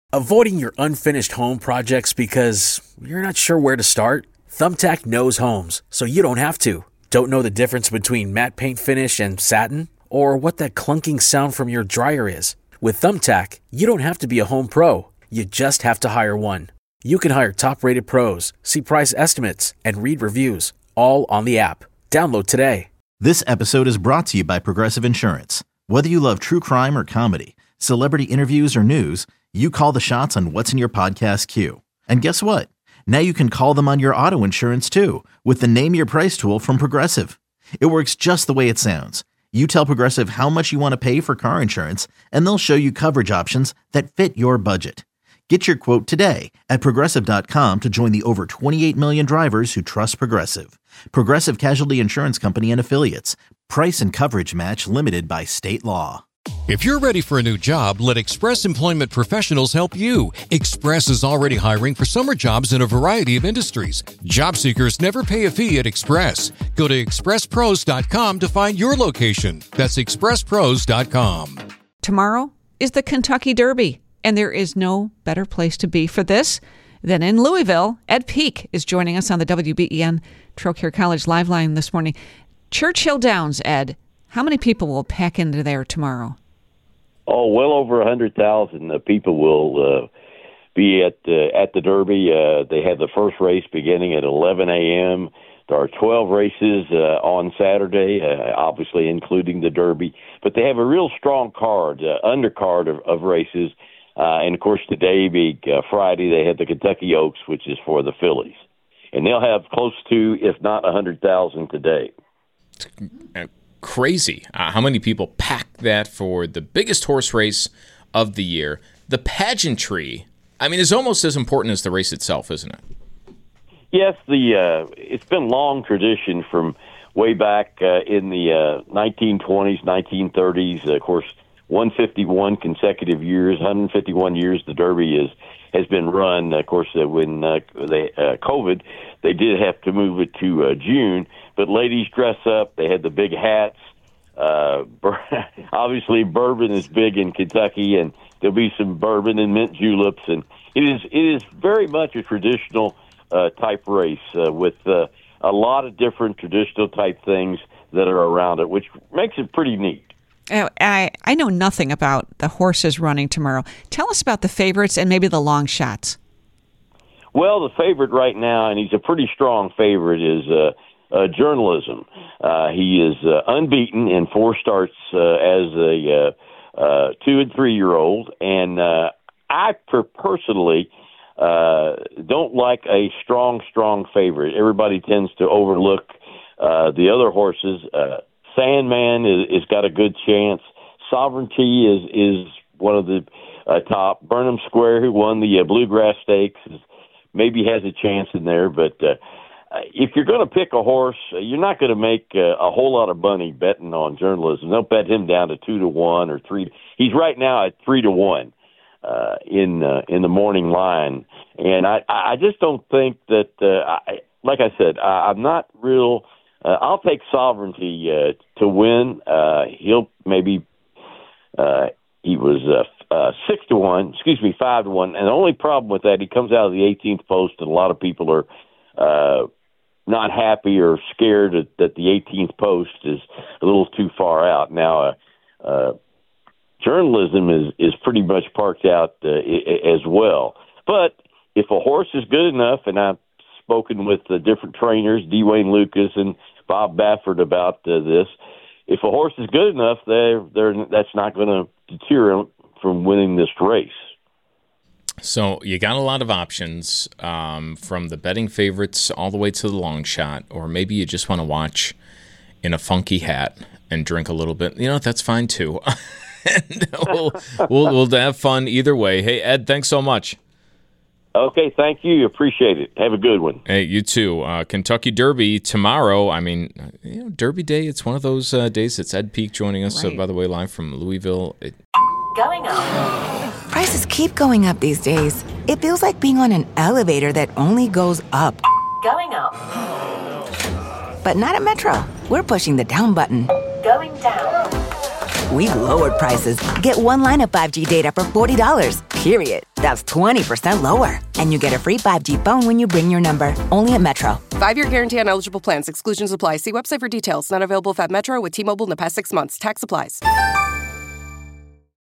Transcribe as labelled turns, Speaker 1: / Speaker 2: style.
Speaker 1: Avoiding your unfinished home projects because you're not sure where to start? Thumbtack knows homes, so you don't have to. Don't know the difference between matte paint finish and satin? Or what that clunking sound from your dryer is? With Thumbtack, you don't have to be a home pro. You just have to hire one. You can hire top-rated pros, see price estimates, and read reviews, all on the app. Download today.
Speaker 2: This episode is brought to you by Progressive Insurance. Whether you love true crime or comedy, celebrity interviews or news, you call the shots on what's in your podcast queue. And guess what? Now you can call them on your auto insurance too with the Name Your Price tool from Progressive. It works just the way it sounds. You tell Progressive how much you want to pay for car insurance, and they'll show you coverage options that fit your budget. Get your quote today at Progressive.com to join the over 28 million drivers who trust Progressive. Progressive Casualty Insurance Company and Affiliates. Price and coverage match limited by state law.
Speaker 3: If you're ready for a new job, let Express Employment Professionals help you. Express is already hiring for summer jobs in a variety of industries. Job seekers never pay a fee at Express. Go to expresspros.com to find your location. That's expresspros.com.
Speaker 4: Tomorrow is the Kentucky Derby, and there is no better place to be for this than in Louisville. Ed Peak is joining us on the WBEN Trocaire College Live Line this morning. Churchill Downs, Ed. How many people will pack into there tomorrow?
Speaker 5: Oh, well over 100,000 people will be at the Derby. They have the first race beginning at 11 a.m. There are 12 races on Saturday, obviously including the Derby. But they have a real strong undercard of races. And, of course, today, being Friday, they have the Kentucky Oaks, which is for the fillies. And they'll have close to, if not 100,000 today.
Speaker 6: Crazy how many people pack that for the biggest horse race of the year. The pageantry, I mean, is almost as important as the race itself, isn't it?
Speaker 5: Yes, it's been long tradition from way back in the 1920s, 1930s. Of course, 151 consecutive years, 151 years the Derby has been run. Of course, when COVID, they did have to move it to June. But ladies dress up. They had the big hats. Obviously, bourbon is big in Kentucky, and there'll be some bourbon and mint juleps. And it is very much a traditional type race with a lot of different traditional type things that are around it, which makes it pretty neat.
Speaker 4: I know nothing about the horses running tomorrow. Tell us about the favorites and maybe the long shots.
Speaker 5: Well, the favorite right now, and he's a pretty strong favorite, is Journalism. He is unbeaten in 4 starts as a 2 and 3 year old, and I personally don't like a strong favorite. Everybody tends to overlook the other horses. Sandman is got a good chance. Sovereignty is one of the top. Burnham Square, who won the Bluegrass Stakes, maybe has a chance in there. But if you're going to pick a horse, you're not going to make a whole lot of money betting on Journalism. They'll bet him down to 2-1 or 3. He's right now at 3-1 in the morning line, and I just don't think that. Like I said, I'm not real. I'll take Sovereignty to win. He'll maybe he was 6-1. 5-1. And the only problem with that, he comes out of the 18th post, and a lot of people are not happy or scared that the 18th post is a little too far out. Now, Journalism is pretty much parked out as well. But if a horse is good enough, and I've spoken with the different trainers, Dwayne Lucas and Bob Baffert about this, if a horse is good enough, that's not going to deter him from winning this race.
Speaker 6: So you got a lot of options from the betting favorites all the way to the long shot, or maybe you just want to watch in a funky hat and drink a little bit. You know, that's fine too. And we'll have fun either way. Hey, Ed, thanks so much.
Speaker 5: Okay, thank you. Appreciate it. Have a good one.
Speaker 6: Hey, you too. Kentucky Derby tomorrow. I mean, Derby Day, it's one of those days. It's Ed Peak joining us,
Speaker 4: Right.
Speaker 6: by the way, live from Louisville.
Speaker 7: Going up. Prices keep going up these days. It feels like being on an elevator that only goes up. Going up. But not at Metro. We're pushing the down button. Going down. we've lowered prices. Get one line of 5G data for $40, period. That's 20% lower. And you get a free 5G phone when you bring your number. Only at Metro.
Speaker 8: 5-year guarantee on eligible plans. Exclusions apply. See website for details. Not available if at Metro with T-Mobile in the past 6 months. Tax applies.